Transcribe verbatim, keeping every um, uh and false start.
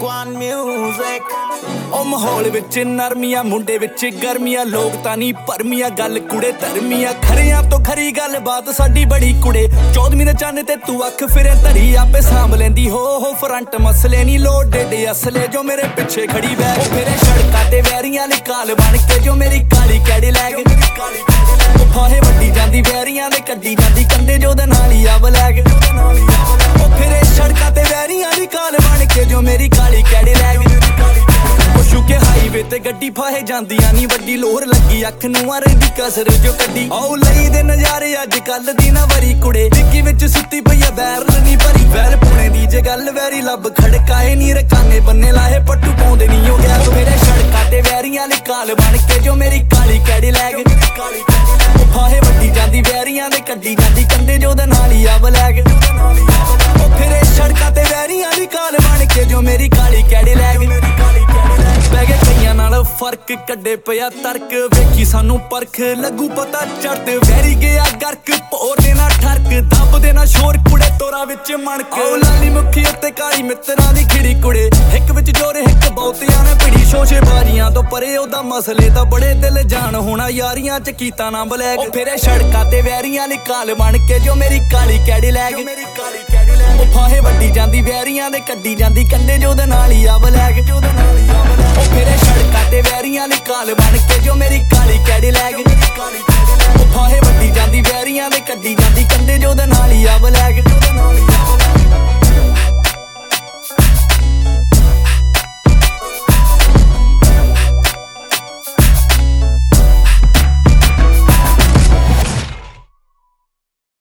One music ਉਹ ਮਾਹੌਲ ਵਿੱਚ ਨਰਮੀਆਂ ਮੁੰਡੇ ਵਿੱਚ ਗਰਮੀਆਂ ਲੋਕ ਤਾਂ ਨਹੀਂ ਪਰਮੀਆਂ ਗੱਲ ਕੁੜੇ ਧਰਮੀਆਂ ਖਰਿਆਂ ਤੋਂ ਖਰੀ ਗੱਲ ਬਾਤ ਸਾਡੀ ਬੜੀ ਕੁੜੇ ਚੌਦਵੀਂ ਦੇ ਚੰਨ ਤੇ ਤੂੰ ਅੱਖ ਫਿਰੇ ਧਰੀ ਆਪੇ ਸਾਂਭ ਲੈਂਦੀ ਹੋ ਹੋ ਫਰੰਟ ਮਸਲੇ ਨਹੀਂ ਲੋਡਡ ਅਸਲੇ ਜੋ ਮੇਰੇ ਪਿੱਛੇ ਖੜੀ ਬੈਗ ਉਹ ਫਿਰੇ ਸੜਕਾਂ ਤੇ ਵੈਰੀਆਂ ਲਈ ਕਾਲ ਬਣ ਕੇ ਜੋ ਮੇਰੀ ਕਾਲੀ ਕੈਡੀ ਲੈਗ ਉਹ ਫਾਹੇ ਵੱਡੀ ਜਾਂਦੀ ਵੈਰੀਆਂ ਦੇ ਕੱਢੀ ਜਾਂਦੀ ਕੰਦੇ ਜੋ ਦੇ ਨਾਲ ਹੀ ਆ ਬਲੈਗ ਉਹ ਫਿਰੇ ਸੜਕਾਂ ਤੇ ਵੈਰੀਆਂ ਦੀ ਕਾਲ ਬਣ ਕੇ ਜੋ ਮੇਰੀ ਕਾਲੀ ਕੈਡੀ ਲੈਗ ਕੇ ਹਾਈਵੇ ਤੇ ਗੱਡੀ ਫਾਹੇ ਜਾਂਦੀਆਂ ਨੀ ਵੱਡੀ ਲੋਹਰ ਲੱਗੀ ਅੱਖ ਨੂੰ ਆ ਰਹਿੰਦੀ ਕਸਰ ਜੋ ਕੱਢੀ ਆਉ ਲਈ ਦੇ ਨਜ਼ਾਰੇ ਅੱਜ ਕੱਲ ਦੀ ਨਾ ਵਰੀ ਕੁੜੇ ਡਿੱਗੀ ਵਿੱਚ ਸੁੱਤੀ ਪਈ ਆ ਬੈਰਲ ਨੀ ਭਰੀ ਵੈਰ ਪੁਣੇ ਦੀ ਜੇ ਗੱਲ ਵੈਰੀ ਲੱਭ ਖੜਕਾਏ ਨੀ ਰਕਾਨੇ ਬੰਨੇ ਲਾਹੇ ਪੱਟੂ ਪਾਉਂਦੇ ਨੀ ਹੋ ਗਿਆ ਮੇਰੇ ਸੜਕਾਂ ਤੇ ਵੈਰੀਆਂ ਲਈ ਕਾਲ ਬਣ ਕੇ ਜੋ ਮੇਰੀ ਕਾਲੀ ਕੈਡੀ ਲੈਗ ਉਹ ਫਾਹੇ ਵੱਡੀ ਜਾਂਦੀ ਵੈਰੀਆਂ ਦੇ ਕੱਢੀ ਜਾਂਦੀ ਕੰਦੇ ਜੋ ਦੇ ਨਾਲ ਹੀ ਆ ਬਲੈਗ ਉਹ ਫਿਰੇ ਸੜਕਾਂ ਤੇ ਵੈਰੀਆਂ ਦੀ ਕਾਲ ਬਣ ਕੇ ਜੋ ਮੇਰੀ ਕਾਲੀ ਕੈਡੀ ਲੈਗ ਬਹਿ ਗਏ ਕਈਆਂ ਨਾਲ ਫਰਕ ਕੱਢੇ ਪਿਆ ਤਰਕ ਵੇਖੀ ਸਾਨੂੰ ਪਰਖ ਲੱਗੂ ਪਤਾ ਚੜ੍ਹਦ ਵੈਰੀ ਗਿਆ ਗਰਕ ਭੋਰ ਦੇ ਨਾ ਠਰਕ ਦੱਬ ਦੇ ਨਾ ਸ਼ੋਰ ਕੁੜੇ ਤੋਰਾ ਵਿੱਚ ਮਣਕ ਉਹ ਲਾਲੀ ਮੁਖੀ ਉੱਤੇ ਕਾਲੀ ਮਿੱਤਰਾਂ ਦੀ ਖਿੜੀ ਕੁੜੇ ਇੱਕ ਵਿੱਚ ਜੋਰ ਇੱਕ ਬਹੁਤਿਆਂ ਨੇ ਭਿੜੀ ਸ਼ੋਸ਼ੇ ਬਾਰੀਆਂ ਤੋਂ ਪਰੇ ਉਹਦਾ ਮਸਲੇ ਤਾਂ ਬੜੇ ਦਿਲ ਜਾਣ ਹੋਣਾ ਯਾਰੀਆਂ ਚ ਕੀਤਾ ਨਾ ਬਲੈਕ ਉਹ ਫਿਰੇ ਸੜਕਾਂ ਤੇ ਵੈਰੀਆਂ ਲਈ ਕਾਲ ਬਣ ਕੇ ਜੋ ਮੇਰੀ ਕਾਲੀ ਕੈਡੀ ਲੈਗ ਉਹ ਫਾਹੇ ਵੱਡੀ ਜਾਂਦੀ ਵੈਰੀਆਂ ਦੇ ਕੱਢੀ ਜਾਂਦੀ ਕੰਡੇ ਜੋ ਦੇ ਨਾਲ ਹੀ ਆ ਬਲੈਕ ਜੋ ਦੇ ਨਾਲ ਹੀ ਆ ਬਲੈਕ ਉਹ ਫਿਰੇ ਸੜਕਾਂ ਤੇ ਵੈਰੀਆਂ ਲਈ ਕਾਲ ਬਣ ਕੇ ਜੋ ਮੇਰੀ ਕਾਲੀ ਕੈਡੀ ਲੈਗ ਉਹ ਫਾਹੇ ਵੱਡੀ ਜਾਂਦੀ ਵੈਰੀਆਂ ਦੇ ਕੱਢੀ ਜਾਂਦੀ ਕੰਡੇ ਜੋ